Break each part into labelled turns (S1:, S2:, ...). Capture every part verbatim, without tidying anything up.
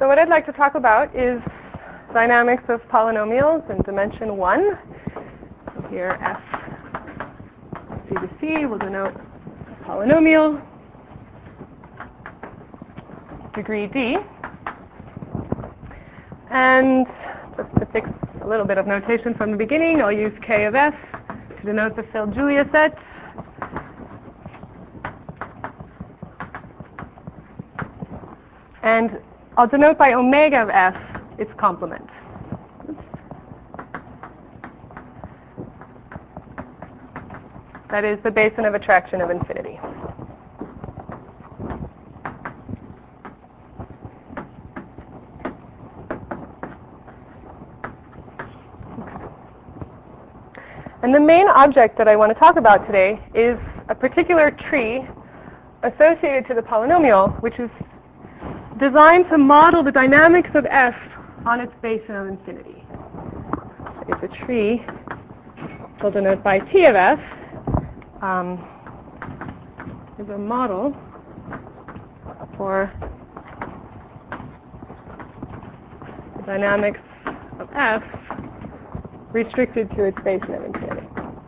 S1: So what I'd like to talk about is dynamics of polynomials in dimension one. So here F C to C will denote a polynomial, degree D. And just to fix a little bit of notation from the beginning, I'll use K of F to denote the Field-Julia set. And I'll denote by omega of F its complement. That is the basin of attraction of infinity. And the main object that I want to talk about today is a particular tree associated to the polynomial, which is designed to model the dynamics of F on its basin of infinity. It's a tree, we'll denote by T of F, um, is a model for the dynamics of F restricted to its basin of infinity.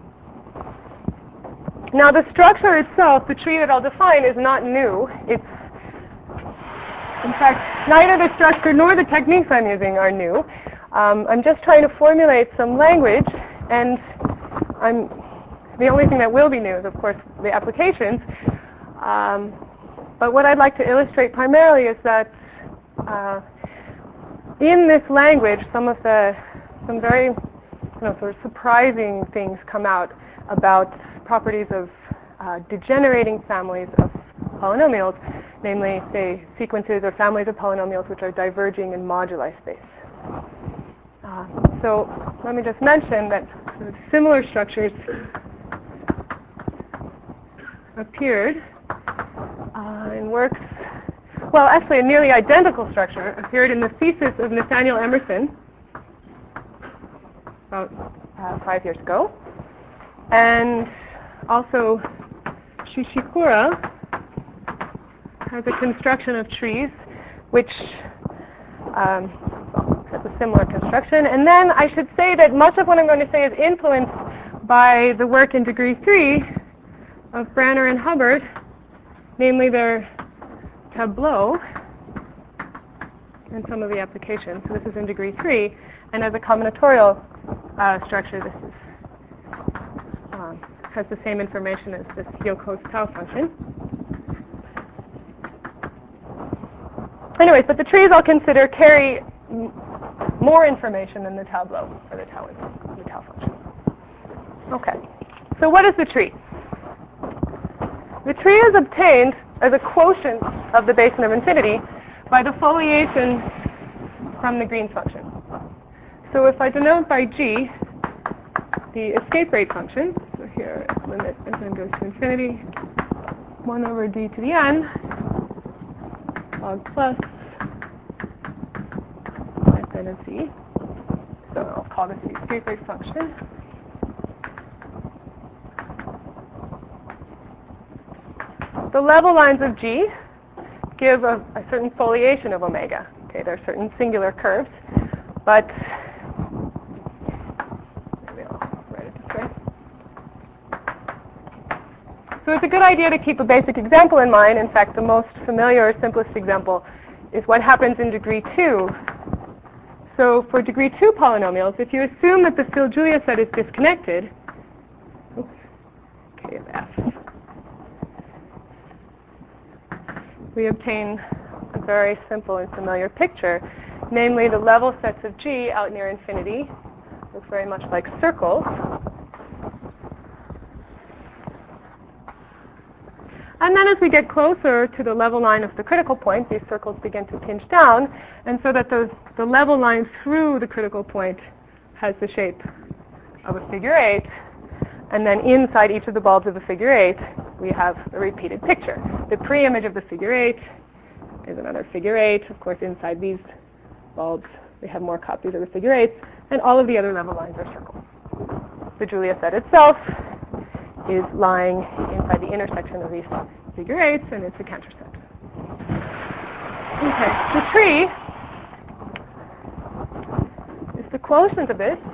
S1: Now the structure itself, the tree that I'll define, is not new. It's, in fact, neither the structure nor the techniques I'm using are new. Um, I'm just trying to formulate some language, and I'm, the only thing that will be new is, of course, the applications. Um, but what I'd like to illustrate primarily is that uh, in this language, some of the, some very You know, sort of surprising things come out about properties of uh, degenerating families of polynomials, namely, say, sequences or families of polynomials which are diverging in moduli space. Uh, so let me just mention that sort of similar structures appeared uh, in works, well, actually a nearly identical structure appeared in the thesis of Nathaniel Emerson about uh, five years ago. And also Shishikura has a construction of trees which um, well, has a similar construction. And then I should say that much of what I'm going to say is influenced by the work in degree three of Branner and Hubbard, namely their tableau and some of the applications. So this is in degree three, and as a combinatorial Uh, structure, this is, um, has the same information as this Yocos tau function. Anyways, but the trees I'll consider carry m more information than the tableau or the tau, the tau function. Okay, so what is the tree? The tree is obtained as a quotient of the basin of infinity by the foliation from the Green's function. So if I denote by G the escape rate function, so here limit as n goes to infinity, one over d to the n, log plus fn of z. So I'll call this the escape rate function. The level lines of G give a, a certain foliation of omega. Okay, there are certain singular curves, but So it's a good idea to keep a basic example in mind. In fact, the most familiar or simplest example is what happens in degree two. So for degree two polynomials, if you assume that the Field-Julia set is disconnected, oops, K of F, we obtain a very simple and familiar picture, namely the level sets of G out near infinity look very much like circles. And then as we get closer to the level line of the critical point, these circles begin to pinch down, and so that the, the level line through the critical point has the shape of a figure eight, and then inside each of the bulbs of the figure eight, we have a repeated picture. The pre-image of the figure eight is another figure eight. Of course, inside these bulbs, we have more copies of the figure eights, and all of the other level lines are circles. The Julia set itself is lying inside the intersection of these figure eights, and it's a Cantor set. Okay, the tree quotient of this,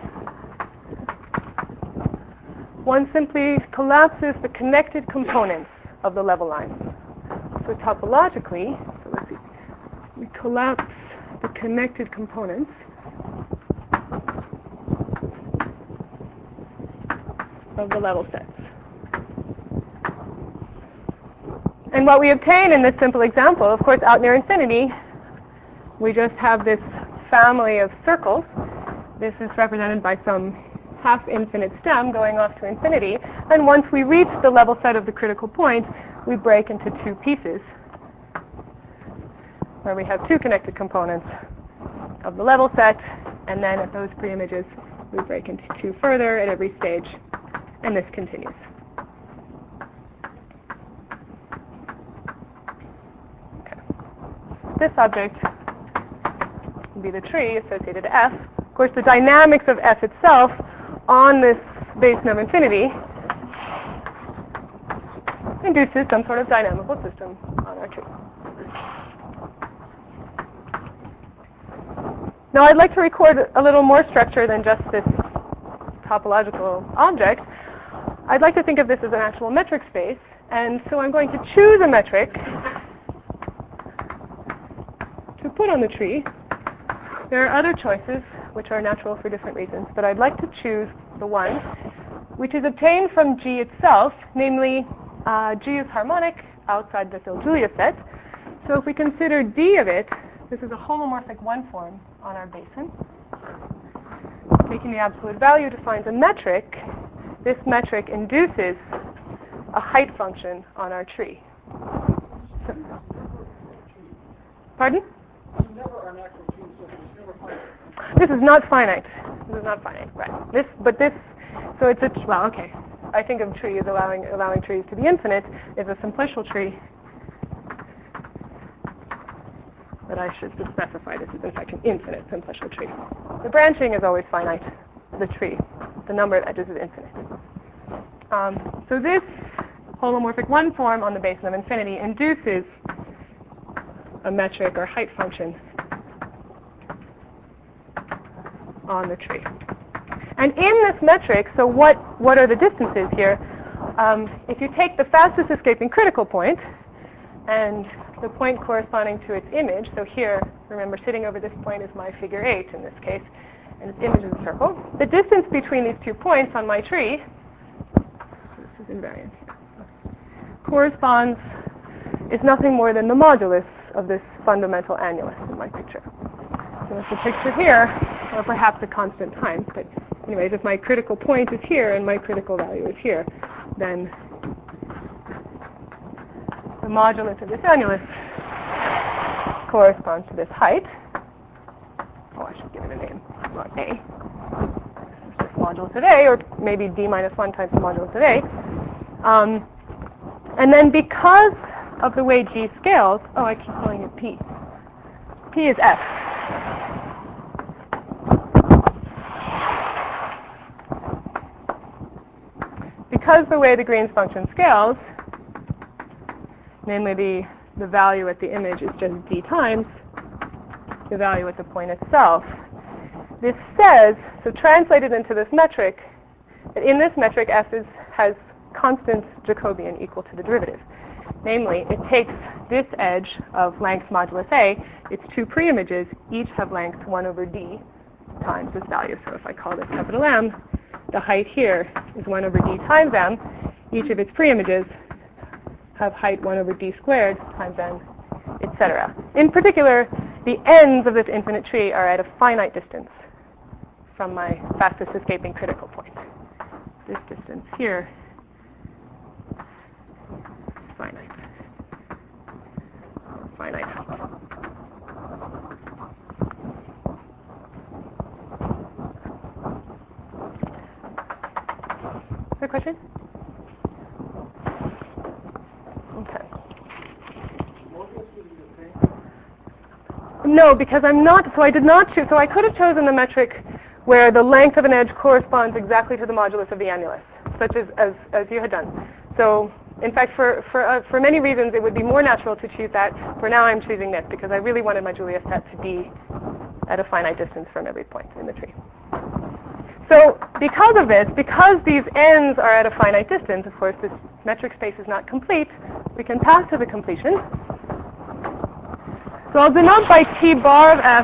S1: one simply collapses the connected components of the level line. So topologically, so let's see, we collapse the connected components of the level sets. And what we obtain in this simple example, of course, out near infinity, we just have this family of circles. This is represented by some half-infinite stem going off to infinity. And once we reach the level set of the critical point, we break into two pieces, where we have two connected components of the level set, and then at those preimages, we break into two further at every stage, and this continues. Okay. This object will be the tree associated to F. Of course, the dynamics of F itself on this basin of infinity induces some sort of dynamical system on our tree. Now I'd like to record a little more structure than just this topological object. I'd like to think of this as an actual metric space, and so I'm going to choose a metric to put on the tree. There are other choices which are natural for different reasons, but I'd like to choose the one which is obtained from G itself, namely uh, G is harmonic outside the Julia set. So if we consider D of it, this is a holomorphic one form on our basin. Taking the absolute value defines a metric. This metric induces a height function on our tree. So, pardon? This is not finite. This is not finite, right? This, but this, so it's a, well, okay. I think of tree as allowing allowing trees to be infinite. It's a simplicial tree. But I should specify this is in fact an infinite simplicial tree. The branching is always finite. The tree, the number of edges is infinite. Um, so this holomorphic one form on the basin of infinity induces a metric or height function on the tree. And in this metric, so what, what are the distances here? Um, if you take the fastest escaping critical point and the point corresponding to its image, so here, remember, sitting over this point is my figure eight in this case, and its image is a circle. The distance between these two points on my tree, this is invariant here, corresponds, is nothing more than the modulus of this fundamental annulus in my picture. So it's a picture here, or perhaps a constant times, but anyways, if my critical point is here and my critical value is here, then the modulus of this annulus corresponds to this height. Oh, I should give it a name, not A. It's just modulus of A, or maybe D minus one times the modulus of A. Um, and then because of the way G scales, oh, I keep calling it P. P is F. Because the way the Green's function scales, namely the, the value at the image is just D times the value at the point itself, this says, so translated into this metric, that in this metric F is, has constant Jacobian equal to the derivative. Namely, it takes this edge of length modulus A, its two preimages each have length one over D times this value. So if I call this capital M, the height here is one over D times M. Each of its preimages have height one over D squared times N, et cetera. In particular, the ends of this infinite tree are at a finite distance from my fastest escaping critical point. This distance here is finite. Finite. Is there a question? Okay. No, because I'm not, so I did not choose, so I could have chosen the metric where the length of an edge corresponds exactly to the modulus of the annulus, such as, as, as you had done. So, in fact, for, for, uh, for many reasons, it would be more natural to choose that. For now, I'm choosing this because I really wanted my Julia set to be at a finite distance from every point in the tree. So because of this, because these ends are at a finite distance, of course this metric space is not complete, we can pass to the completion. So I'll denote by T bar of F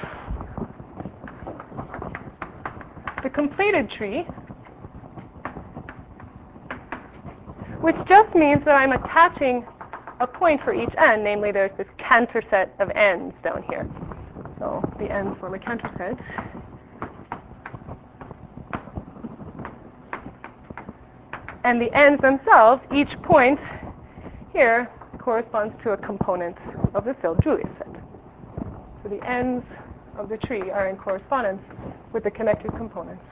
S1: the completed tree, which just means that I'm attaching a point for each end, namely there's this Cantor set of ends down here. So the ends form a Cantor set. And the ends themselves, each point here corresponds to a component of the filled Julia set. So the ends of the tree are in correspondence with the connected components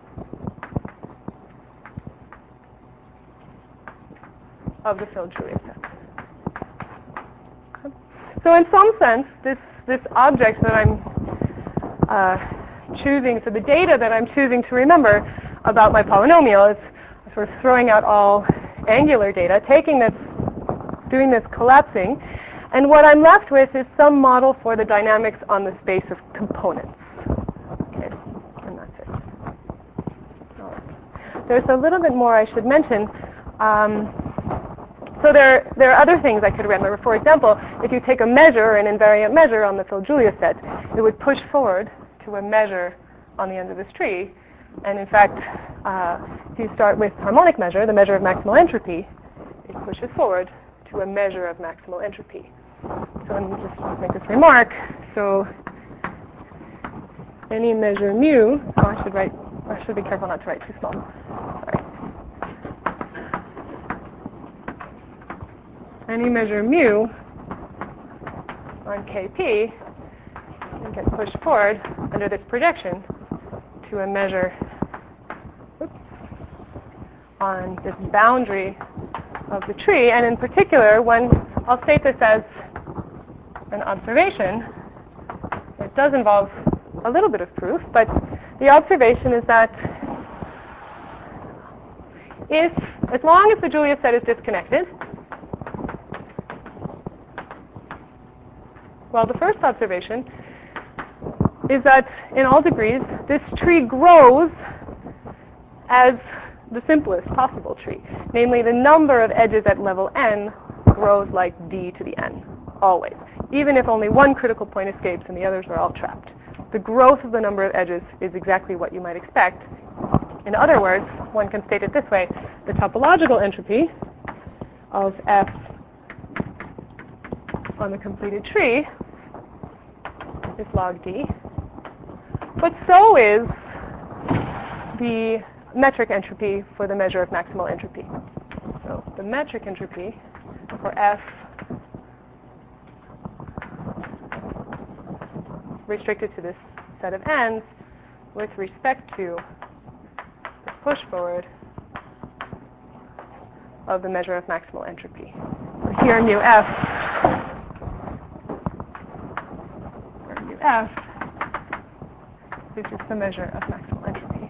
S1: of the filled Julia set. Okay. So in some sense, this, this object that I'm uh, choosing, so the data that I'm choosing to remember about my polynomial is sort of throwing out all angular data, taking this, doing this collapsing, and what I'm left with is some model for the dynamics on the space of components. Okay, and that's it. All right. There's a little bit more I should mention. Um, so there, there are other things I could remember. For example, if you take a measure, an invariant measure on the filled Julia set, it would push forward to a measure on the end of this tree. And in fact, uh, if you start with harmonic measure, the measure of maximal entropy, it pushes forward to a measure of maximal entropy. So let me just make this remark. So any measure mu, oh, I should write, I should be careful not to write too small. Sorry. Any measure mu on K P can get pushed forward under this projection to a measure oops, on this boundary of the tree, and in particular, when I'll state this as an observation, it does involve a little bit of proof, but the observation is that if, as long as the Julia set is disconnected, well, the first observation is that in all degrees, this tree grows as the simplest possible tree. Namely, the number of edges at level n grows like d to the n, always. Even if only one critical point escapes and the others are all trapped. The growth of the number of edges is exactly what you might expect. In other words, one can state it this way. The topological entropy of F on the completed tree is log d. But so is the metric entropy for the measure of maximal entropy. So the metric entropy for F restricted to this set of ends with respect to the push forward of the measure of maximal entropy. So here mu F, where mu F is just the measure of maximal entropy.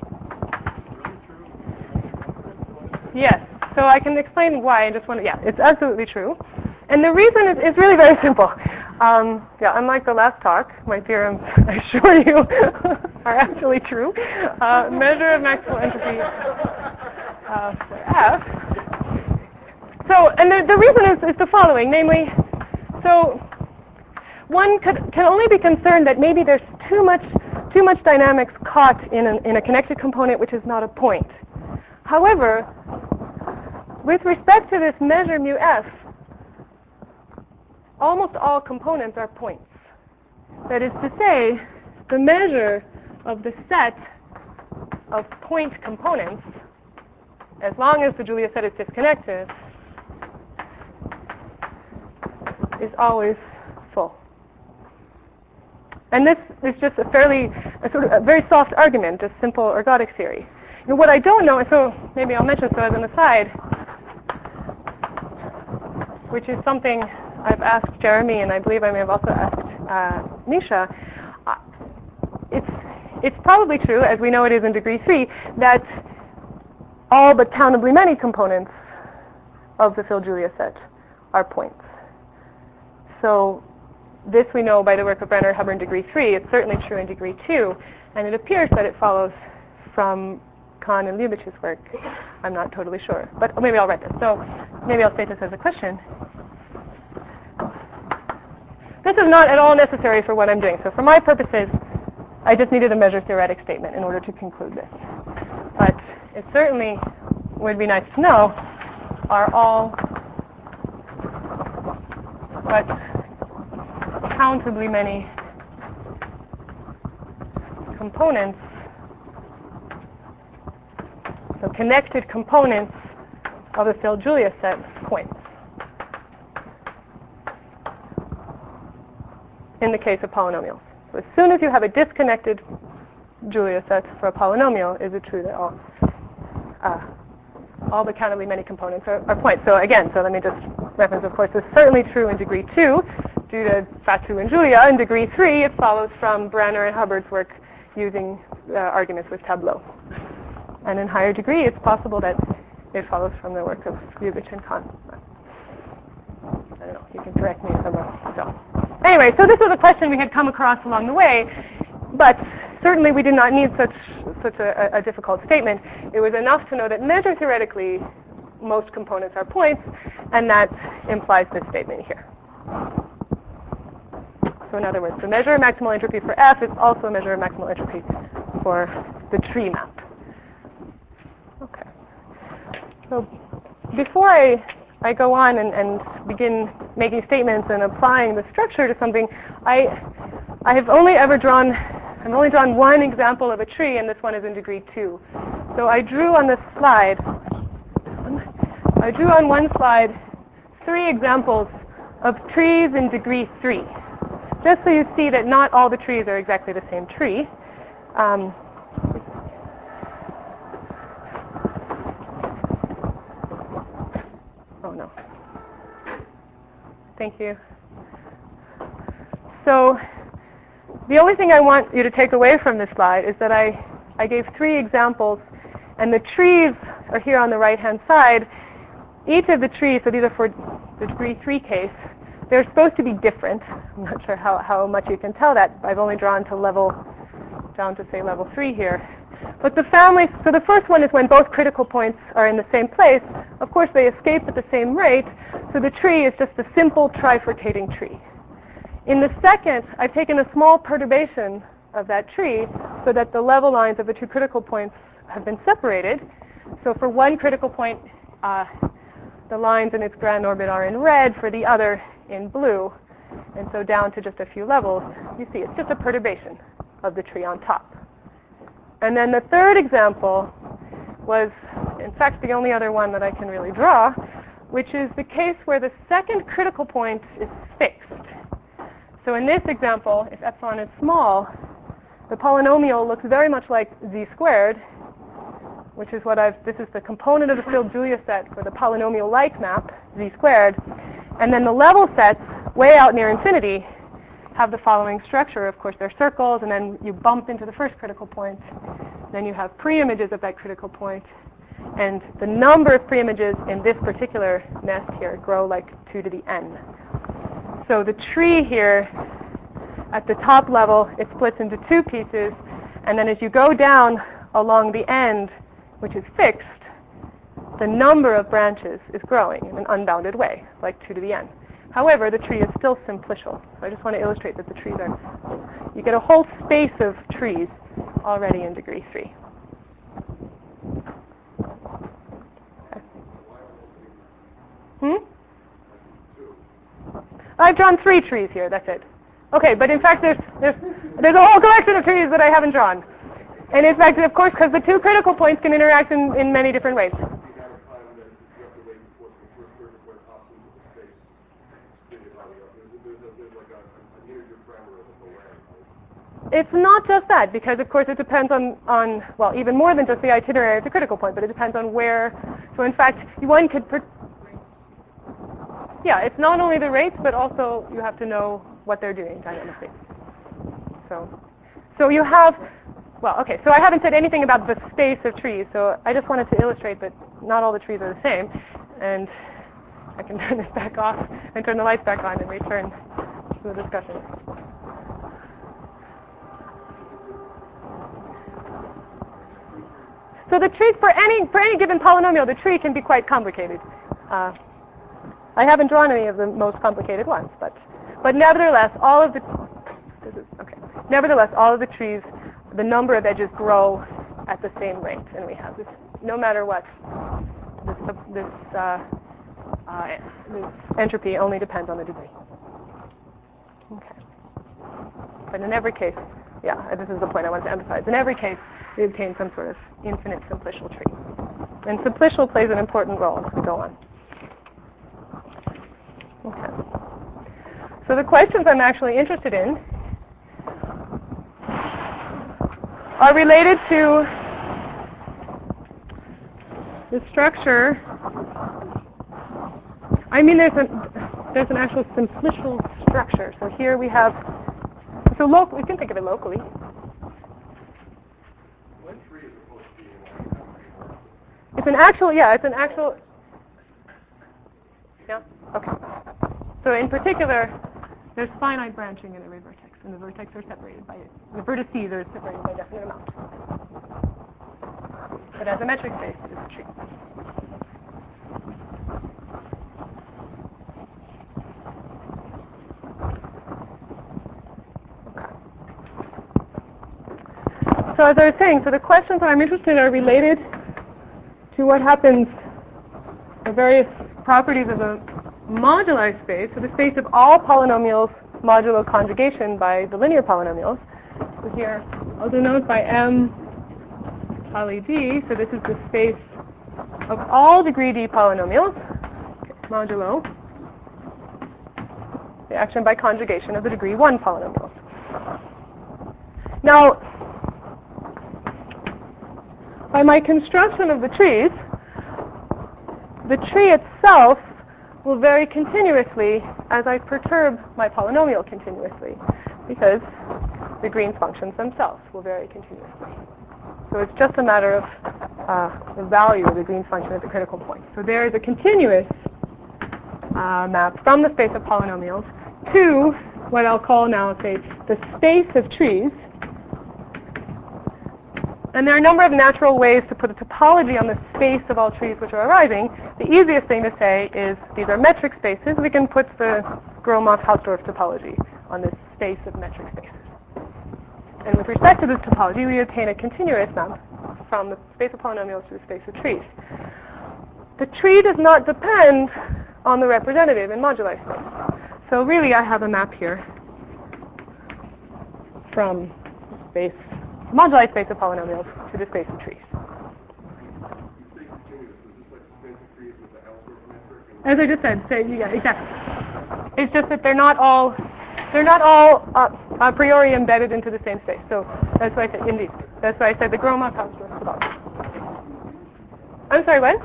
S1: Yes, so I can explain why. I just want to, yeah, it's absolutely true. And the reason is, is really very simple. Um, yeah, unlike the last talk, my theorems, I assure you, are actually true. Uh, measure of maximal entropy uh, for F. So, and the, the reason is, is the following, namely, so one could, can only be concerned that maybe there's too much, too much dynamics caught in, an, in a connected component which is not a point. However, with respect to this measure mu F, almost all components are points. That is to say, the measure of the set of point components, as long as the Julia set is disconnected, is always full. And this is just a fairly, a sort of a very soft argument, a simple ergodic theory. And what I don't know, so maybe I'll mention so as an aside, which is something I've asked Jeremy, and I believe I may have also asked uh, Nisha. Uh, it's it's probably true, as we know it is in degree three, that all but countably many components of the filled Julia set are points. So this we know by the work of Brenner Hubbard in degree three. It's certainly true in degree two, and it appears that it follows from Kahn and Lyubich's work. I'm not totally sure, but maybe I'll write this. So maybe I'll state this as a question. This is not at all necessary for what I'm doing. So for my purposes, I just needed a measure theoretic statement in order to conclude this. But it certainly would be nice to know, are all but countably many components, so connected components of the Field-Julia set, points in the case of polynomials. So as soon as you have a disconnected Julia set for a polynomial, is it true that all uh, all the countably many components are, are points? So again, so let me just reference, of course, this is certainly true in degree two due to Fatou and Julia. In degree three, it follows from Branner and Hubbard's work using uh, arguments with tableaux. And in higher degree, it's possible that it follows from the work of Lyubich and Kahn. I don't know, you can correct me if I'm wrong. So anyway, so this was a question we had come across along the way, but certainly we did not need such such a, a difficult statement. It was enough to know that measure theoretically most components are points, and that implies this statement here. So in other words, the measure of maximal entropy for F is also a measure of maximal entropy for the tree map. Okay. So before I I go on and, and begin making statements and applying the structure to something, I I have only ever drawn I've only drawn one example of a tree, and this one is in degree two. So I drew on this slide I drew on one slide three examples of trees in degree three, just so you see that not all the trees are exactly the same tree. Um, oh no. Thank you. So the only thing I want you to take away from this slide is that I, I gave three examples, and the trees are here on the right-hand side. Each of the trees, so these are for the degree three case, they're supposed to be different. I'm not sure how, how much you can tell that. I've only drawn to level, down to say level three here. But the family, so the first one is when both critical points are in the same place. Of course, they escape at the same rate, so the tree is just a simple trifurcating tree. In the second, I've taken a small perturbation of that tree so that the level lines of the two critical points have been separated. So for one critical point, uh, the lines in its grand orbit are in red, for the other in blue. And so down to just a few levels, you see it's just a perturbation of the tree on top. And then the third example was, in fact, the only other one that I can really draw, which is the case where the second critical point is fixed. So in this example, if epsilon is small, the polynomial looks very much like z squared, which is what I've, this is the component of the Field-Julia set for the polynomial-like map, z squared. And then the level sets, way out near infinity, have the following structure. Of course, they're circles, and then you bump into the first critical point. Then you have pre-images of that critical point. And the number of pre-images in this particular nest here grow like two to the n. So the tree here, at the top level, it splits into two pieces, and then as you go down along the end, which is fixed, the number of branches is growing in an unbounded way, like two to the n. However, the tree is still simplicial. So I just want to illustrate that the trees are, you get a whole space of trees already in degree three. Okay. Hmm? I've drawn three trees here, that's it. Okay, but in fact there's, there's, there's a whole collection of trees that I haven't drawn. And in fact, of course, because the two critical points can interact in, in many different ways. It's not just that, because of course it depends on, on, well, even more than just the itinerary of the critical point, but it depends on where. So in fact, one could, per- yeah, it's not only the rates, but also you have to know what they're doing dynamically. So, so you have, well, okay, so I haven't said anything about the space of trees, so I just wanted to illustrate that not all the trees are the same, and I can turn this back off and turn the lights back on and return to the discussion. So the tree, for any, for any given polynomial, the tree can be quite complicated. Uh, I haven't drawn any of the most complicated ones, but, but nevertheless, all of the, this is, okay. Nevertheless, all of the trees, the number of edges grow at the same rate, and we have this, no matter what, this, this, uh, uh, this entropy only depends on the degree. Okay. But in every case, yeah, this is the point I wanted to emphasize. In every case, we obtain some sort of infinite simplicial tree. And simplicial plays an important role as we go on. Okay. So the questions I'm actually interested in are related to the structure. I mean, there's an, there's an actual simplicial structure. So here we have, so local, we can think of it locally.
S2: What tree is supposed to be in?
S1: It's an actual, yeah, it's an actual, yeah, okay. So in particular, there's finite branching in every vertex, and the vertex are separated by, the vertices are separated by a definite amount. But as a metric space, it's a tree. So as I was saying, so the questions that I'm interested in are related to what happens, the various properties of a moduli space, so the space of all polynomials modulo conjugation by the linear polynomials. So here I'll denote by M poly D, so this is the space of all degree D polynomials, okay, modulo the action by conjugation of the degree one polynomials. Now, by my construction of the trees, the tree itself will vary continuously as I perturb my polynomial continuously, because the Green's functions themselves will vary continuously. So it's just a matter of uh, the value of the Green's function at the critical point. So there is a continuous uh, map from the space of polynomials to what I'll call now, say, the space of trees. And there are a number of natural ways to put a topology on the space of all trees which are arising. The easiest thing to say is these are metric spaces. We can put the Gromov-Hausdorff topology on this space of metric spaces. And with respect to this topology, we obtain a continuous map from the space of polynomials to the space of trees. The tree does not depend on the representative in moduli space. So really, I have a map here from the space moduli space of polynomials to the space of trees. As I just said, say, yeah, exactly. It's just that they're not all they're not all uh, a priori embedded into the same space. So that's why I said indeed. That's why I said the Gromov-Hausdorff topology. I'm sorry, what?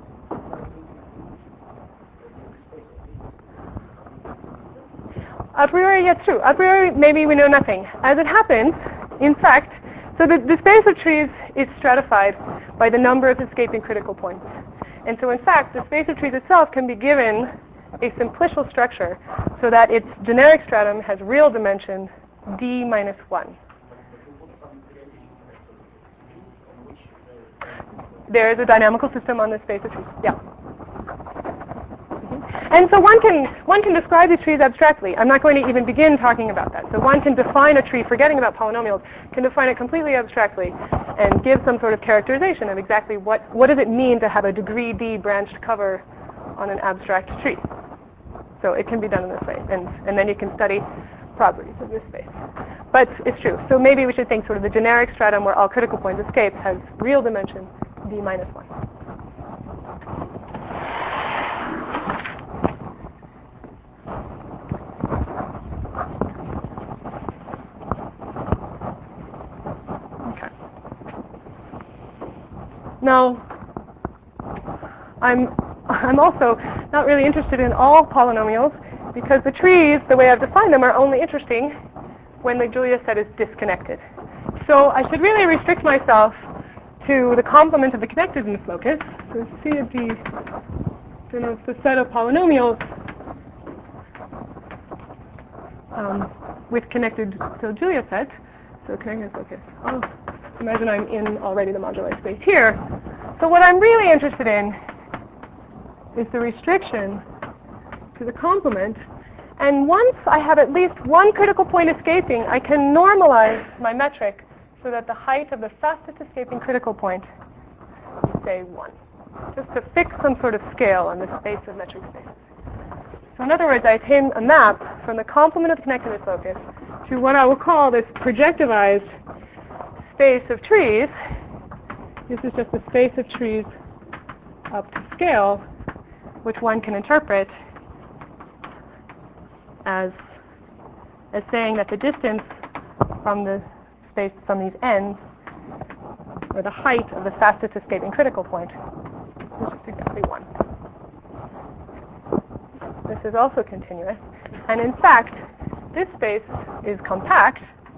S1: A priori, yes, true. A priori, maybe we know nothing. As it happens, in fact, so the, the space of trees is stratified by the number of escaping critical points. And so in fact, the space of trees itself can be given a simplicial structure so that its generic stratum has real dimension d minus one. There is a dynamical system on the space of trees. Yeah. And so one can one can describe these trees abstractly. I'm not going to even begin talking about that. So one can define a tree, forgetting about polynomials, can define it completely abstractly and give some sort of characterization of exactly what, what does it mean to have a degree D branched cover on an abstract tree. So it can be done in this way. And, and then you can study properties of this space. But it's true. So maybe we should think sort of the generic stratum where all critical points escape has real dimension d minus one. Now, I'm, I'm also not really interested in all polynomials because the trees, the way I've defined them, are only interesting when the Julia set is disconnected. So I should really restrict myself to the complement of the connectedness locus. So C of D denotes the set of polynomials um, with connected, so Julia set, so connectedness locus. Oh, Imagine I'm in already the moduli space here. So what I'm really interested in is the restriction to the complement. And once I have at least one critical point escaping, I can normalize my metric so that the height of the fastest escaping critical point is, say, one. Just to fix some sort of scale on the space of metric spaces. So in other words, I obtain a map from the complement of the connectedness locus to what I will call this projectivized space of trees. This is just the space of trees up to scale, which one can interpret as, as saying that the distance from the space from these ends, or the height of the fastest escaping critical point, is just exactly one. This is also continuous, and in fact, this space is compact.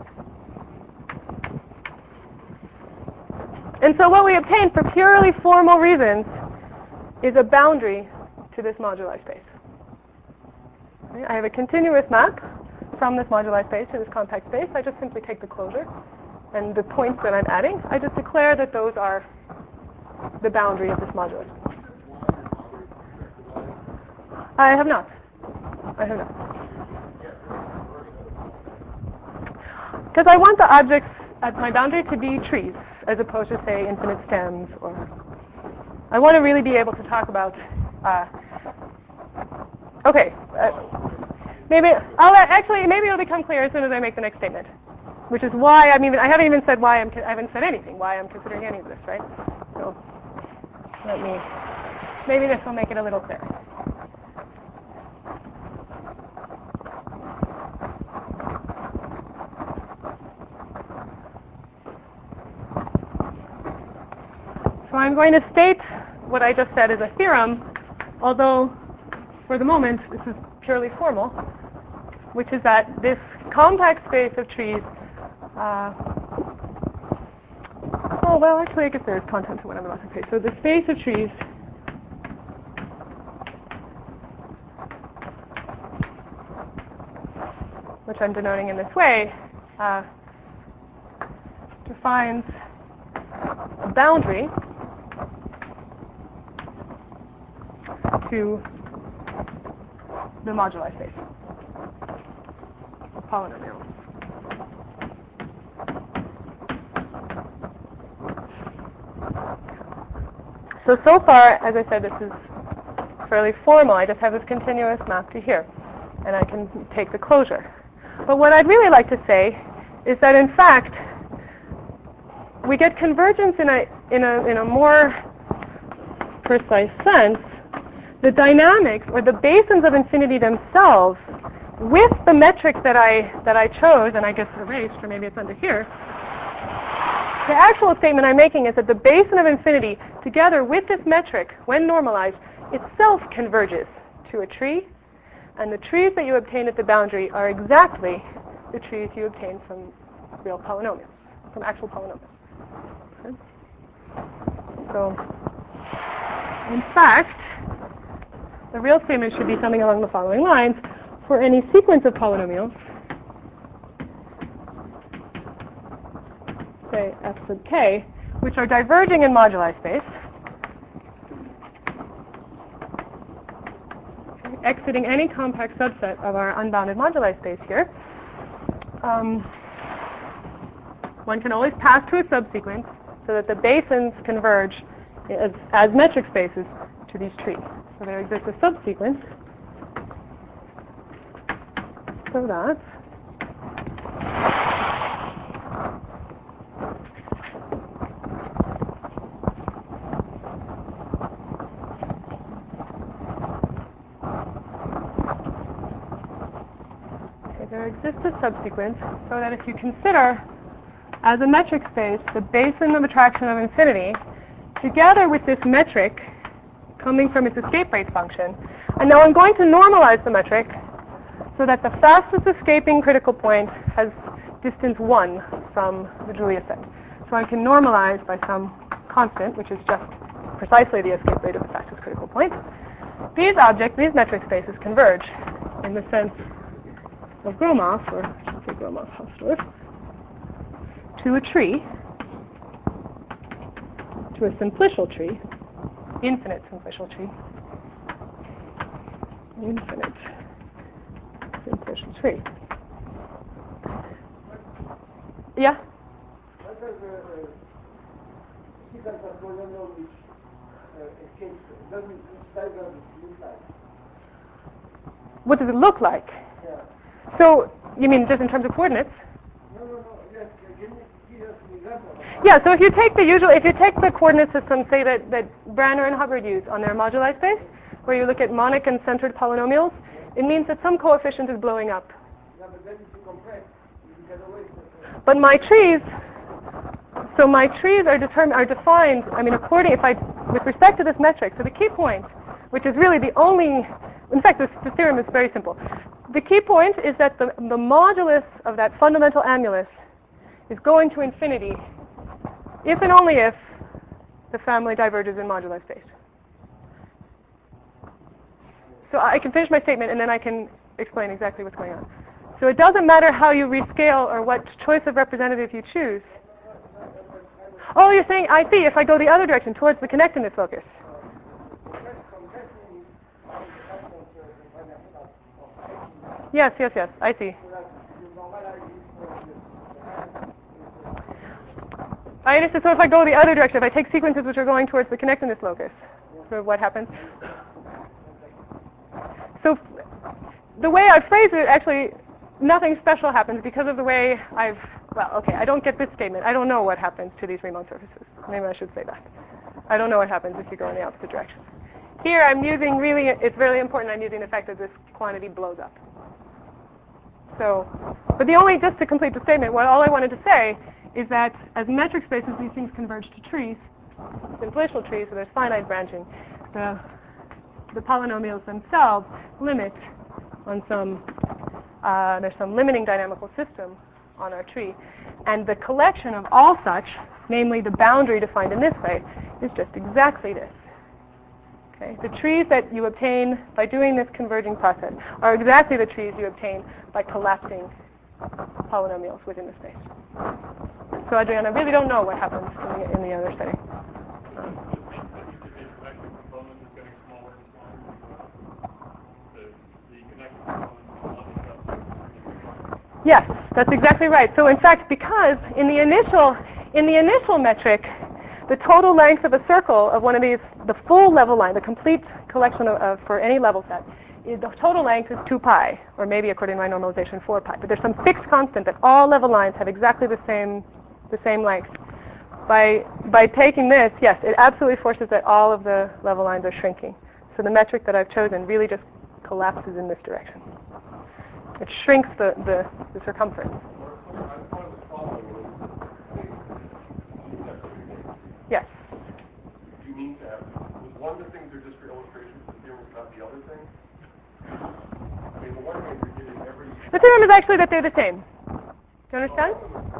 S1: And so what we obtain for purely formal reasons is a boundary to this moduli space. Okay? I have a continuous map from this moduli space to this compact space. I just simply take the closure, and the points that I'm adding, I just declare that those are the boundary of this moduli space. I have not. I have not. Because I want the objects at my boundary to be trees, as opposed to, say, infinite stems, or I want to really be able to talk about. Uh, okay, uh, maybe I'll actually maybe it'll become clear as soon as I make the next statement, which is why I'm even I haven't even said why I'm I haven't said anything why I'm considering any of this, right? So let me maybe this will make it a little clearer. So I'm going to state what I just said as a theorem, although for the moment this is purely formal, which is that this compact space of trees, uh, oh well actually I guess there is content to what I'm about to say. So the space of trees which I'm denoting in this way, uh, defines a boundary to the moduli space of polynomials. So, so far, as I said, this is fairly formal. I just have this continuous map to here, and I can take the closure. But what I'd really like to say is that, in fact, we get convergence in a, in a, in a more precise sense. The dynamics, or the basins of infinity themselves, with the metric that I that I chose, and I guess erased, or maybe it's under here, the actual statement I'm making is that the basin of infinity, together with this metric, when normalized, itself converges to a tree, and the trees that you obtain at the boundary are exactly the trees you obtain from real polynomials, from actual polynomials. Okay? So, in fact, the real statement should be something along the following lines. For any sequence of polynomials, say f sub k, which are diverging in moduli space, okay, exiting any compact subset of our unbounded moduli space here, um, one can always pass to a subsequence so that the basins converge as, as metric spaces to these trees. So there exists a subsequence so that okay, there exists a subsequence so that if you consider as a metric space the basin of attraction of infinity together with this metric coming from its escape rate function. And now I'm going to normalize the metric so that the fastest escaping critical point has distance one from the Julia set. So I can normalize by some constant, which is just precisely the escape rate of the fastest critical point. These objects, these metric spaces, converge in the sense of Gromov, or I should say Gromov-Hausdorff, to a tree. to a simplicial tree, infinite simplicial tree, infinite simplicial tree. Yeah?
S2: What does the sequence of polynomial which uh, escapes, doesn't each diagram look like?
S1: What does it look like?
S2: Yeah.
S1: So, you mean just in terms of coordinates?
S2: No, no, no. Yes, uh, can you give us an example of that?
S1: Yeah, so if you take the usual, if you take the coordinate system, say that, that Branner and Hubbard use on their moduli space, where you look at monic and centered polynomials, it means that some coefficient is blowing up.
S2: Yeah, but then if you compress, you get away from it.
S1: But my trees, so my trees are determined, are defined, I mean, according, if I, with respect to this metric, so the key point, which is really the only, in fact, this, the theorem is very simple. The key point is that the, the modulus of that fundamental annulus is going to infinity if and only if the family diverges in moduli space. So I can finish my statement and then I can explain exactly what's going on. So it doesn't matter how you rescale or what choice of representative you choose. Oh, you're saying, I see, if I go the other direction, towards the connectedness locus. Yes, yes, yes, I see. I understand. So if I go the other direction, if I take sequences which are going towards the connectedness locus, so what happens? So the way I phrase it, actually, nothing special happens because of the way I've, well, okay, I don't get this statement. I don't know what happens to these Riemann surfaces. Maybe I should say that. I don't know what happens if you go in the opposite direction. Here I'm using really, it's really important I'm using the fact that this quantity blows up. So, but the only, just to complete the statement, what all I wanted to say is that as metric spaces, these things converge to trees, simplicial trees, so there's finite branching. The, the polynomials themselves limit on some, uh, there's some limiting dynamical system on our tree. And the collection of all such, namely the boundary defined in this way, is just exactly this. Okay? The trees that you obtain by doing this converging process are exactly the trees you obtain by collapsing polynomials within the space. So Adrian, I really don't know what happens in the, in the other setting. Um, Yes, that's exactly right. So in fact, because in the initial in the initial metric, the total length of a circle of one of these, the full level line, the complete collection of, of for any level set, is, the total length is two pi, or maybe according to my normalization four pi. But there's some fixed constant that all level lines have exactly the same the same length. By by taking this, yes, it absolutely forces that all of the level lines are shrinking. So the metric that I've chosen really just collapses in this direction. It shrinks the, the, the circumference. Yes.
S2: Do you mean to have, was one of the things are just for illustration, the theorem is not the other thing? I mean, the one thing you're getting every...
S1: The theorem is actually that they're the same. Do you understand?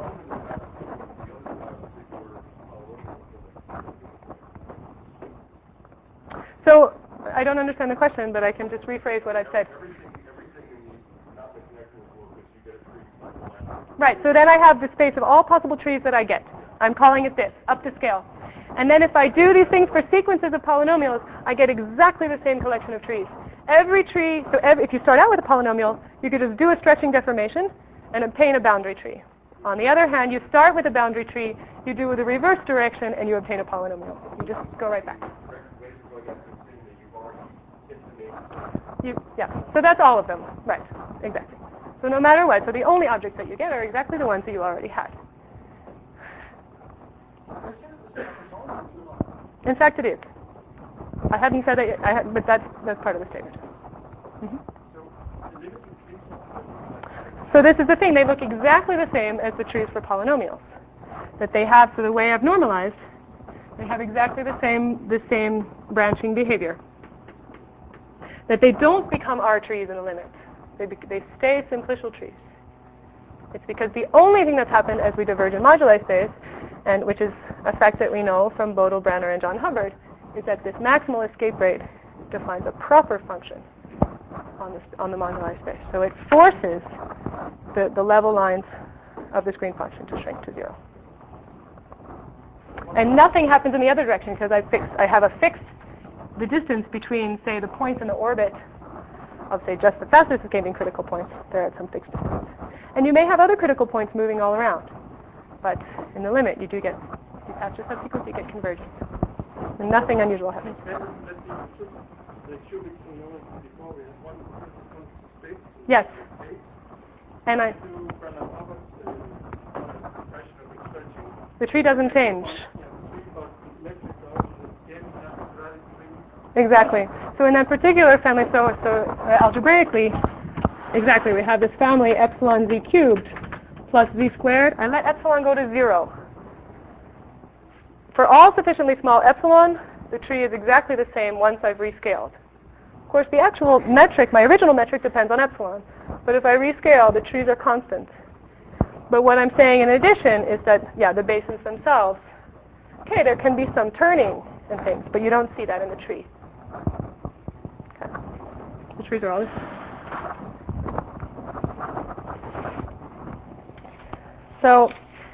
S1: So, I don't understand the question, but I can just rephrase what I've said. Right, so then I have the space of all possible trees that I get. I'm calling it this, up to scale. And then if I do these things for sequences of polynomials, I get exactly the same collection of trees. Every tree, so every, if you start out with a polynomial, you could just do a stretching deformation and obtain a boundary tree. On the other hand, you start with a boundary tree, you do the reverse direction, and you obtain a polynomial. You just go right back. You, yeah, so that's all of them. Right, exactly. So no matter what, so the only objects that you get are exactly the ones that you already had. In fact, it is. I hadn't said that yet, I had, but that's, that's part of the statement. Mm-hmm. So this is the thing, they look exactly the same as the trees for polynomials. That they have, so the way I've normalized, they have exactly the same, the same branching behavior. That they don't become R trees in the limit. They, be, they stay simplicial trees. It's because the only thing that's happened as we diverge in moduli space, and which is a fact that we know from Bodel, Branner, and John Hubbard, is that this maximal escape rate defines a proper function on the, on the moduli space. So it forces the, the level lines of this green function to shrink to zero. And nothing happens in the other direction because I fixed, I have a fixed, the distance between, say, the points in the orbit of, say, just the fastest escaping critical points. They're at some fixed distance. And you may have other critical points moving all around. But in the limit, you do get, if you pass your subsequence, you get convergence. And nothing unusual happens.
S2: The cubic phenomenon before we had one constant space.
S1: Yes.
S2: Eight.
S1: And I.
S2: Do Bernard Hubbard uh, compression of extension.
S1: The tree doesn't change.
S2: Yeah, the tree, but the metric goes again radically.
S1: Exactly. So in that particular family, so so uh, algebraically, exactly, we have this family epsilon z cubed plus z squared. I let epsilon go to zero. For all sufficiently small epsilon, the tree is exactly the same once I've rescaled. Of course, the actual metric, my original metric, depends on epsilon. But if I rescale, the trees are constant. But what I'm saying in addition is that, yeah, the basins themselves, okay, there can be some turning and things, but you don't see that in the tree. Okay. The trees are all the same. So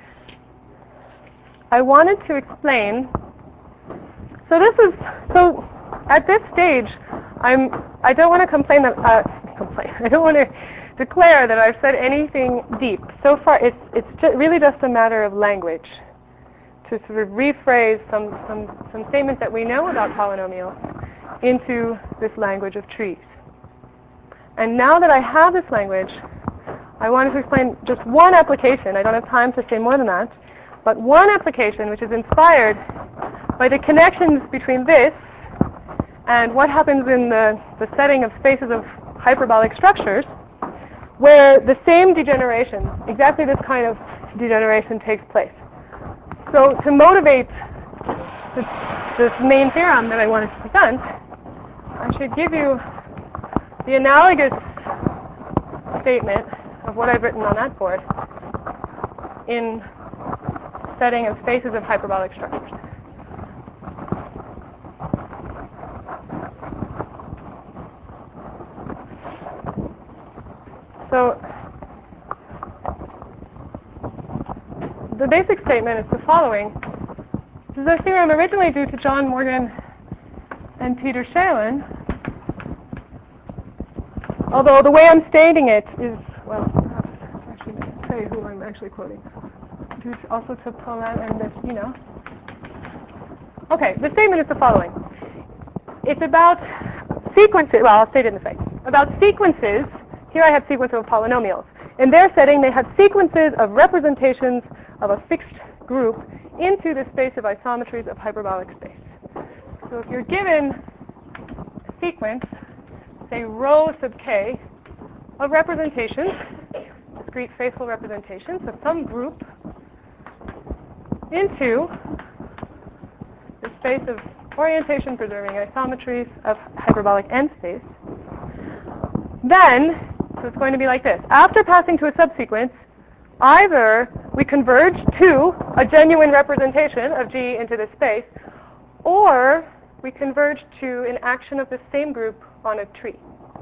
S1: I wanted to explain. So this is so. At this stage, I'm. I don't want to complain that. Uh, complain. I don't want to declare that I've said anything deep. So far, it's it's ju- really just a matter of language to sort of rephrase some some some statements that we know about polynomials into this language of trees. And now that I have this language, I wanted to explain just one application. I don't have time to say more than that, but one application which is inspired by the connections between this and what happens in the, the setting of spaces of hyperbolic structures, where the same degeneration, exactly this kind of degeneration, takes place. So to motivate this, this main theorem that I wanted to present, I should give you the analogous statement of what I've written on that board in setting of spaces of hyperbolic structures. So the basic statement is the following. This is a theorem originally due to John Morgan and Peter Shalin, although the way I'm stating it is, well, perhaps I should say who I'm actually quoting. Due to, also to Paulin and Destino. Okay, the statement is the following. It's about sequences, well, I'll state it in the face, about sequences. Here I have sequences of polynomials. In their setting, they have sequences of representations of a fixed group into the space of isometries of hyperbolic space. So if you're given a sequence, say rho sub k, of representations, discrete faithful representations of some group into the space of orientation preserving isometries of hyperbolic n space, then, so it's going to be like this. After passing to a subsequence, either we converge to a genuine representation of G into this space, or we converge to an action of the same group on a tree.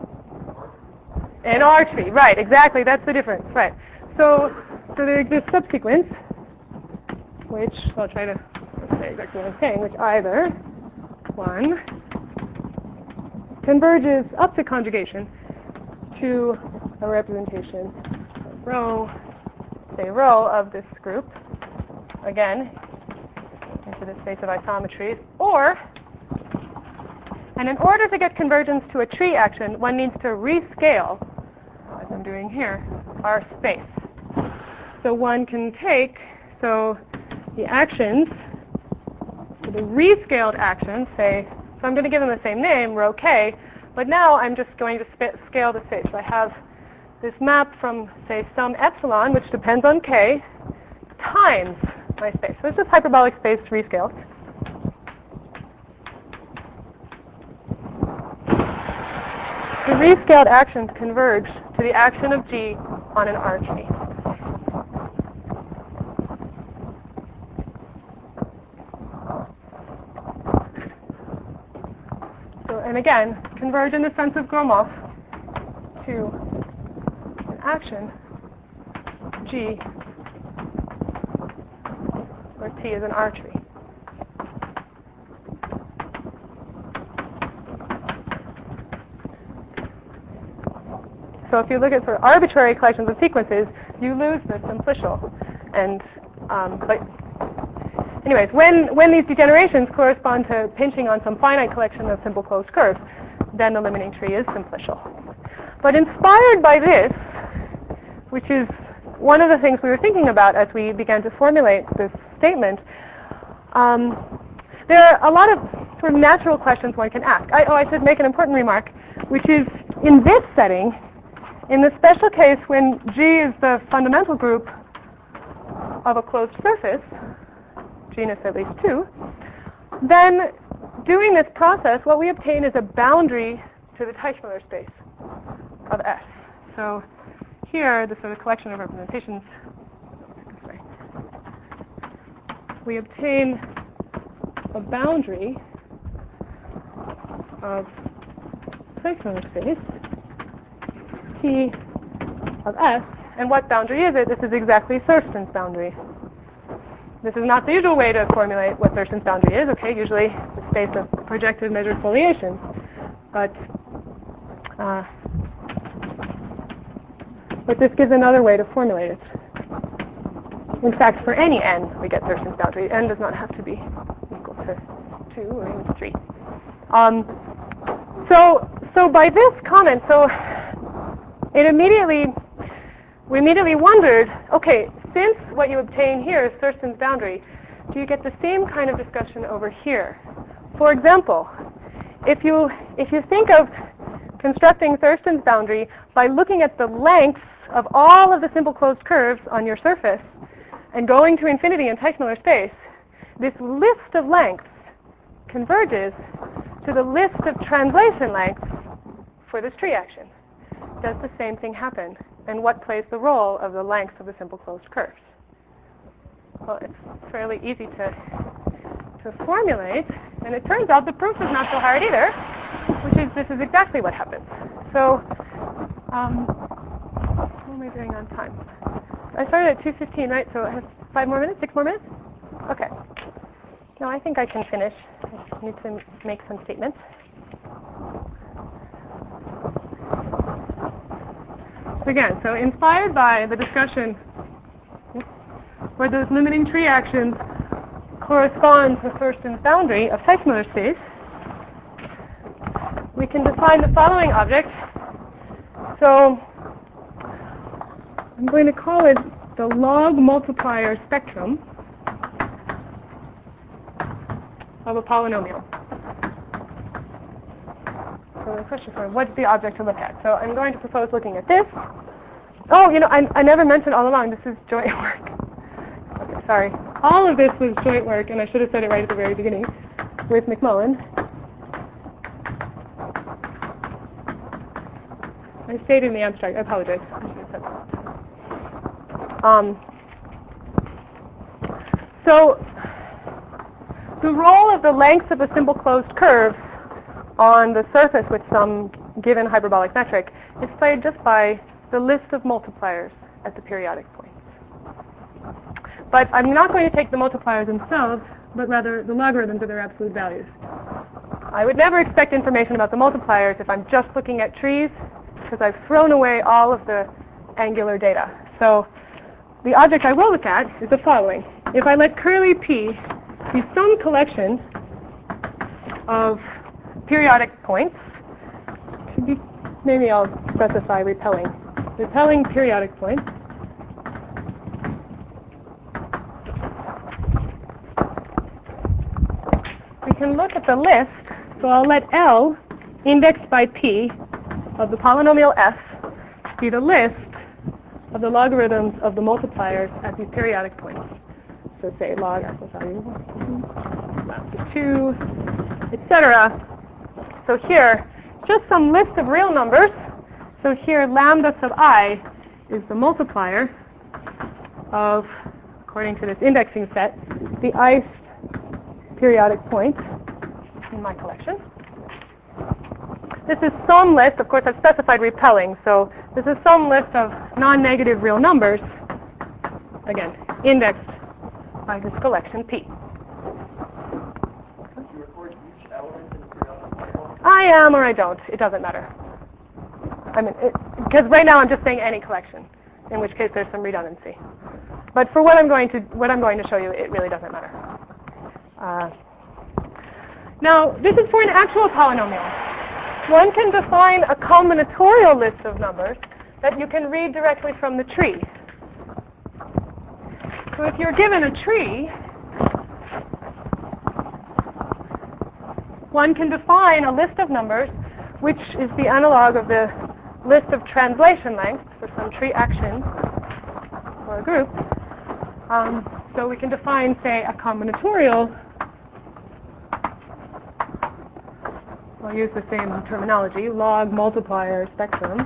S1: An R tree, right, exactly, that's the difference, right. So, so there exists subsequence, which, I'll try to say exactly what I'm saying, which either, one, converges up to conjugation to a representation of rho, say rho of this group, again, into the space of isometries, or, and in order to get convergence to a tree action, one needs to rescale, as I'm doing here, our space. So one can take, so the actions, so the rescaled actions, say, so I'm going to give them the same name, rho k, but now I'm just going to sp- scale the space. So I have this map from, say, some epsilon, which depends on k, times my space. So it's just hyperbolic space rescaled. The rescaled actions converge to the action of G on an R tree. So, and again, converge in the sense of Gromov to an action G, where T is an R tree. So if you look at sort of arbitrary collections of sequences, you lose the simplicial. And um, but anyways, when when these degenerations correspond to pinching on some finite collection of simple closed curves, then the limiting tree is simplicial. But inspired by this, which is one of the things we were thinking about as we began to formulate this statement, um, there are a lot of sort of natural questions one can ask. I, oh, I should make an important remark, which is in this setting, in the special case when G is the fundamental group of a closed surface, genus at least two, then doing this process, what we obtain is a boundary to the Teichmüller space of S. So here, the sort of collection of representations, sorry, we obtain a boundary of Teichmüller space, T of S, and what boundary is it? This is exactly Thurston's boundary. This is not the usual way to formulate what Thurston's boundary is. Okay, usually the space of projected measured foliation, but uh, but this gives another way to formulate it. In fact, for any n, we get Thurston's boundary. N does not have to be equal to two or even three. Um, so, so by this comment, so it immediately, we immediately wondered, okay, since what you obtain here is Thurston's boundary, do you get the same kind of discussion over here? For example, if you if you think of constructing Thurston's boundary by looking at the lengths of all of the simple closed curves on your surface and going to infinity in Teichmüller space, this list of lengths converges to the list of translation lengths for this tree action. Does the same thing happen? And what plays the role of the length of the simple closed curves? Well, it's fairly easy to to formulate, and it turns out the proof is not so hard either, which is this is exactly what happens. So, um, what am I doing on time? I started at two fifteen, right? So I have five more minutes, six more minutes? Okay. No, I think I can finish. I need to make some statements. Again, so inspired by the discussion where those limiting tree actions correspond to Thurston's boundary of Teichmüller space, we can define the following object. So I'm going to call it the log multiplier spectrum of a polynomial. So the question for what's the object to look at? So I'm going to propose looking at this. Oh, you know, I, I never mentioned all along, this is joint work. Okay, sorry. All of this was joint work, and I should have said it right at the very beginning, with McMullen. I stayed in the abstract. I apologize. I should have said that. Um, so the role of the length of a simple closed curve on the surface with some given hyperbolic metric is played just by the list of multipliers at the periodic points. But I'm not going to take the multipliers themselves, but rather the logarithms of their absolute values. I would never expect information about the multipliers if I'm just looking at trees, because I've thrown away all of the angular data. So the object I will look at is the following. If I let curly p be some collection of periodic points, maybe I'll specify repelling. Repelling periodic points. We can look at the list, so I'll let L, indexed by P, of the polynomial F, be the list of the logarithms of the multipliers at these periodic points. So say log equals value lambda two, et cetera. So here, just some list of real numbers. So here, lambda sub I is the multiplier of, according to this indexing set, the ith periodic point in my collection. This is some list. Of course, I've specified repelling. So this is some list of non-negative real numbers, again, indexed by this collection P. I am or I don't. It doesn't matter. I mean, it, because right now I'm just saying any collection, in which case there's some redundancy. But for what I'm going to what I'm going to show you, it really doesn't matter. Uh, now, this is for an actual polynomial. One can define a combinatorial list of numbers that you can read directly from the tree. So if you're given a tree, one can define a list of numbers, which is the analog of the list of translation lengths for some tree action for a group. Um, so we can define, say, a combinatorial. I'll use the same terminology, log multiplier spectrum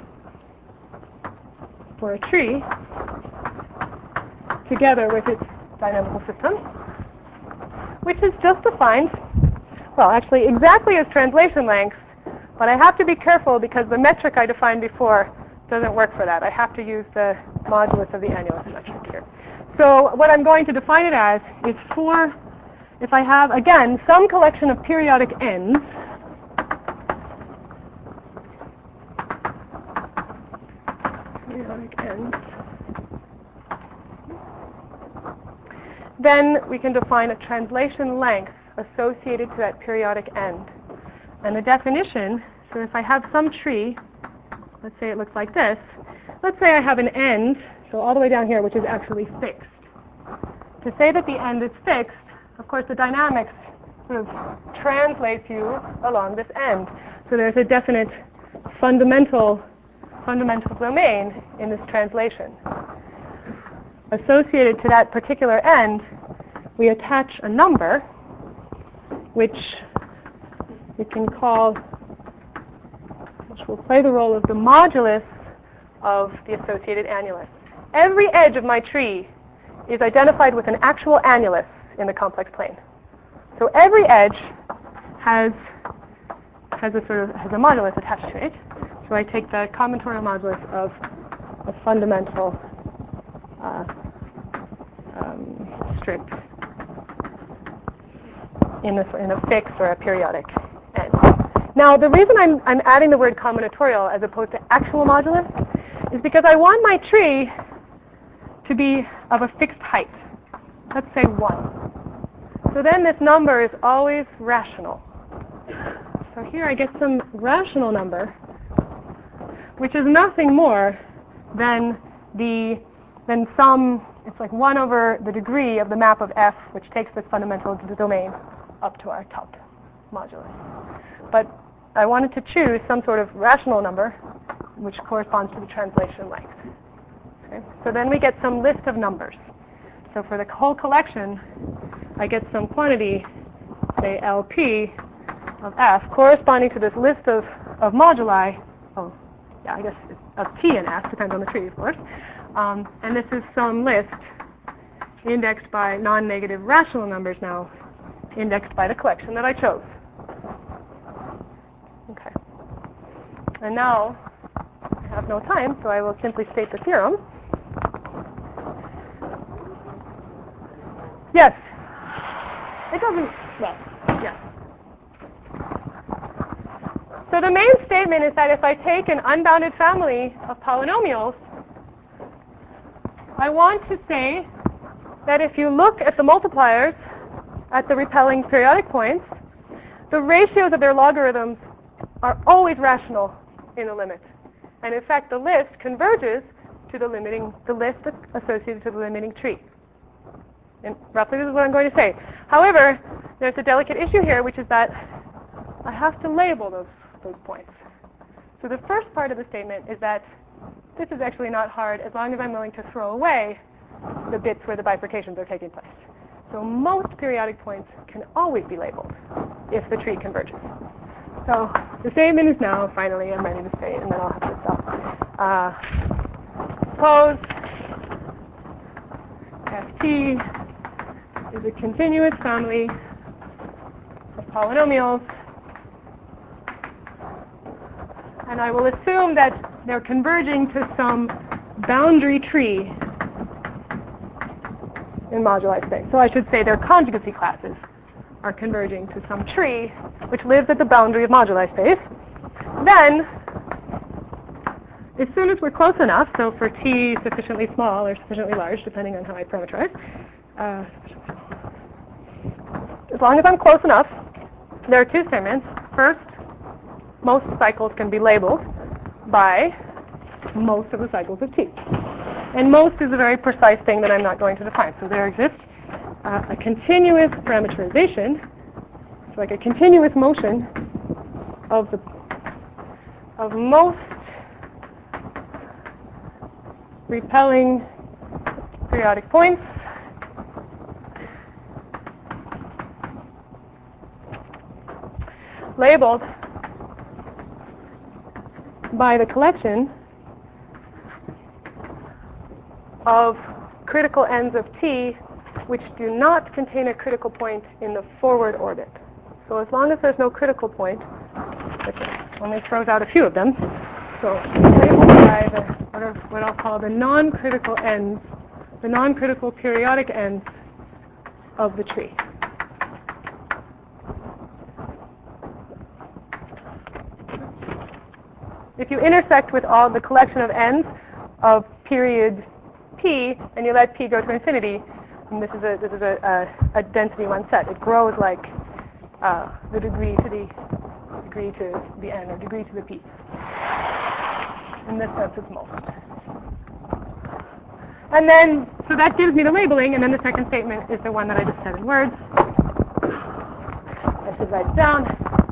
S1: for a tree together with its dynamical system, which is just defined, well, actually exactly as translation lengths, but I have to be careful because the metric I defined before doesn't work for that. I have to use the modulus of the annulus metric here. So what I'm going to define it as is for, if I have, again, some collection of periodic ends, periodic ends, then we can define a translation length associated to that periodic end. And the definition, so if I have some tree, let's say it looks like this, let's say I have an end, so all the way down here, which is actually fixed. To say that the end is fixed, of course the dynamics sort of translates you along this end. So there's a definite fundamental, fundamental domain in this translation. Associated to that particular end, we attach a number, which we can call, which will play the role of the modulus of the associated annulus. Every edge of my tree is identified with an actual annulus in the complex plane. So every edge has has a sort of has a modulus attached to it. So I take the combinatorial modulus of a fundamental uh, um, strip in a in a fixed or a periodic end. Now, the reason I'm I'm adding the word combinatorial as opposed to actual modulus is because I want my tree to be of a fixed height. Let's say one. So then this number is always rational. So here I get some rational number, which is nothing more than the than some, it's like one over the degree of the map of f, which takes this fundamental to the domain up to our top modulus. But I wanted to choose some sort of rational number, which corresponds to the translation length. Okay? So then we get some list of numbers. So for the whole collection, I get some quantity, say L P of f, corresponding to this list of, of moduli. Oh, yeah, I guess it's of T and f, depends on the tree, of course. Um, and this is some list indexed by non-negative rational numbers now, indexed by the collection that I chose. Okay. And now, I have no time, so I will simply state the theorem. Yes? It doesn't, well, yes. So the main statement is that if I take an unbounded family of polynomials, I want to say that if you look at the multipliers at the repelling periodic points, the ratios of their logarithms are always rational in the limit. And in fact, the list converges to the limiting, the list associated to the limiting tree. And roughly this is what I'm going to say. However, there's a delicate issue here, which is that I have to label those, those points. So the first part of the statement is that this is actually not hard as long as I'm willing to throw away the bits where the bifurcations are taking place. So most periodic points can always be labeled if the tree converges. So the statement is now, finally, I'm ready to say it, and then I'll have to stop. Uh, suppose F T is a continuous family of polynomials, and I will assume that they're converging to some boundary tree in moduli space. So I should say their conjugacy classes are converging to some tree which lives at the boundary of moduli space. Then as soon as we're close enough, so for t sufficiently small or sufficiently large, depending on how I parameterize, uh, as long as I'm close enough, there are two statements. First, most cycles can be labeled by most of the cycles of t. And most is a very precise thing that I'm not going to define. So there exists uh, a continuous parameterization, it's like a continuous motion of the of most repelling periodic points labeled by the collection of critical ends of t which do not contain a critical point in the forward orbit. So as long as there's no critical point, which only throws out a few of them, so labeled by the, what, are, what I'll call the non-critical ends, the non-critical periodic ends of the tree. If you intersect with all the collection of ends of period p, and you let p go to infinity, and this is a this is a, a, a density one set. It grows like uh, the degree to the degree to the n or degree to the p. In this sense, it's most. And then, so that gives me the labeling, and then the second statement is the one that I just said in words. I should write it down.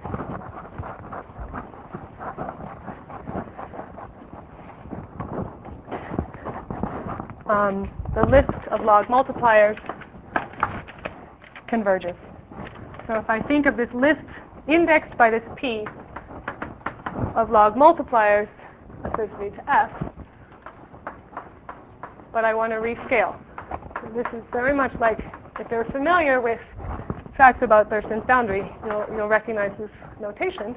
S1: Um, the list of log multipliers converges. So if I think of this list indexed by this p of log multipliers associated to f, but I want to rescale. So this is very much like, if you're familiar with facts about Thurston's boundary, you'll, you'll recognize this notation.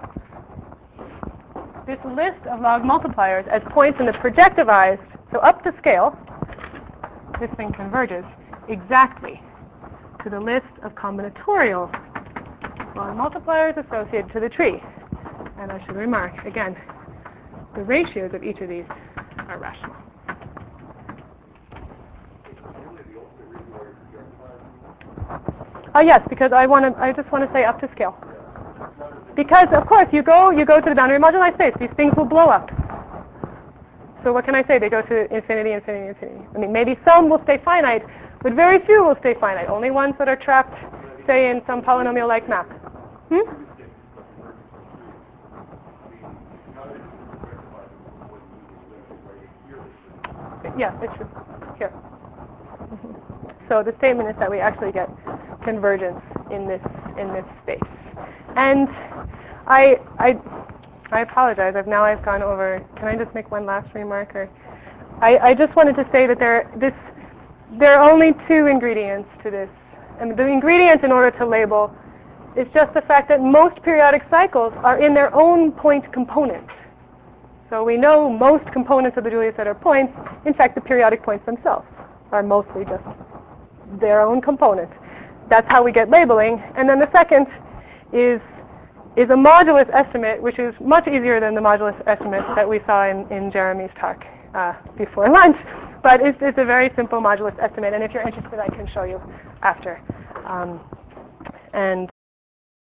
S1: This list of log multipliers as points in the projectivized, so up to scale, this thing converges exactly to the list of combinatorial log multipliers associated to the tree. And I should remark, again, the ratios of each of these are rational. Oh yes, because I want to. I just want to say up to scale. Because of course you go you go to the boundary moduli space. These things will blow up. So what can I say? They go to infinity, infinity, infinity. I mean, maybe some will stay finite, but very few will stay finite. Only ones that are trapped, say, in some polynomial-like map. Hmm? Yeah, it's true. Here. Mm-hmm. So the statement is that we actually get convergence in this in this space. And I I I apologize. I've now I've gone over. Can I just make one last remark? Or I, I just wanted to say that there this there are only two ingredients to this. And the ingredient in order to label is just the fact that most periodic cycles are in their own point component. So we know most components of the Julia set are points. In fact, the periodic points themselves are mostly just their own component. That's how we get labeling. And then the second is is a modulus estimate, which is much easier than the modulus estimate that we saw in, in Jeremy's talk uh, before lunch. But it's, it's a very simple modulus estimate, and if you're interested, I can show you after. Um, and